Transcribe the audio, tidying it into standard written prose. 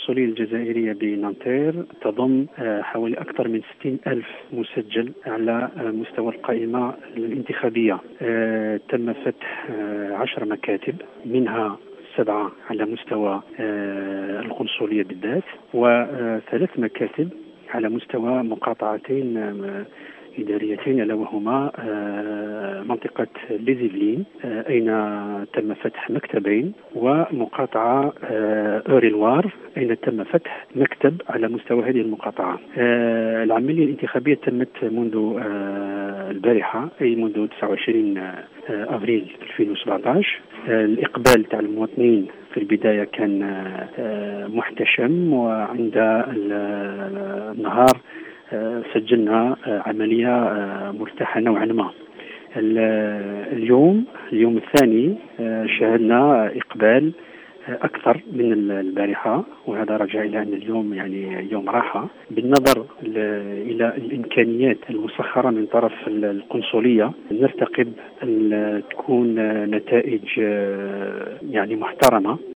القنصلية الجزائرية بنانتير تضم حوالي أكثر من 60 ألف مسجل على مستوى القائمة الانتخابية. تم فتح 10 مكاتب، منها 7 على مستوى القنصلية بالذات، و3 مكاتب على مستوى مقاطعتين إداريتين، ألا وهما منطقة ليزيفلين أين تم فتح مكتبين، ومقاطعة أوريلوار أين تم فتح مكتب على مستوى هذه المقاطعة. العملية الانتخابية تمت منذ البارحة، أي منذ 29 أبريل 2017. الإقبال تاع المواطنين في البداية كان محتشم، وعند النهار سجلنا عملية مرتاحة نوعا ما. اليوم الثاني شاهدنا إقبال أكثر من البارحة، وهذا رجع إلى أن اليوم يعني يوم راحة، بالنظر إلى الإمكانيات المسخرة من طرف القنصلية. نرتقب أن تكون نتائج يعني محترمة.